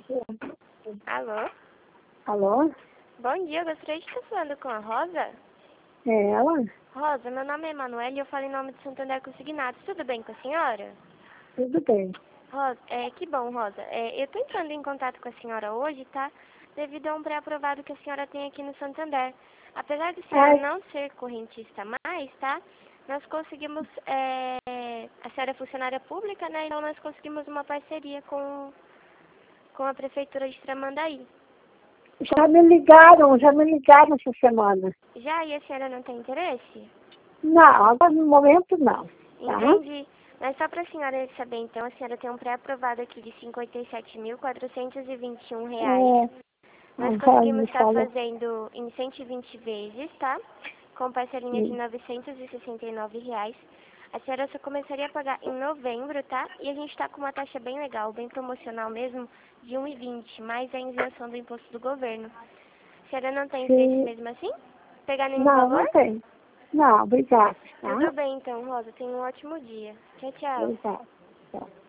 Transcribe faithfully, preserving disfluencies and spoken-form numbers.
Alô? Alô? Bom dia, eu gostaria de estar falando com a Rosa. É ela? Rosa, meu nome é Emanuele e eu falo em nome de Santander Consignados. Tudo bem com a senhora? Tudo bem. Rosa, é, que bom, Rosa. É, eu estou entrando em contato com a senhora hoje, tá? Devido a um pré-aprovado que a senhora tem aqui no Santander. Apesar de a senhora Ai, não ser correntista mais, tá? Nós conseguimos, é, a senhora é funcionária pública, né? Então nós conseguimos uma parceria com, com a Prefeitura de Tramandaí. já me ligaram, já me ligaram essa semana. Já, e a senhora não tem interesse? Não, agora no momento não. Tá? Entendi. Mas só para a senhora saber, então, a senhora tem um pré-aprovado aqui de cinquenta e sete mil quatrocentos e vinte e um reais. É, Nós agora conseguimos me estar fala. fazendo em cento e vinte vezes, tá? Com parcelinha de Sim. novecentos e sessenta e nove reais. A senhora só começaria a pagar em novembro, tá? E a gente tá com uma taxa bem legal, bem promocional mesmo, de um e vinte, mais a isenção do imposto do governo. A senhora não tem interesse Sim. mesmo assim? Pegar nenhum Não, valor? não tem. Não, obrigada. Tá? Tudo bem então, Rosa. Tenha um ótimo dia. Tchau, tchau. Obrigada. Tchau.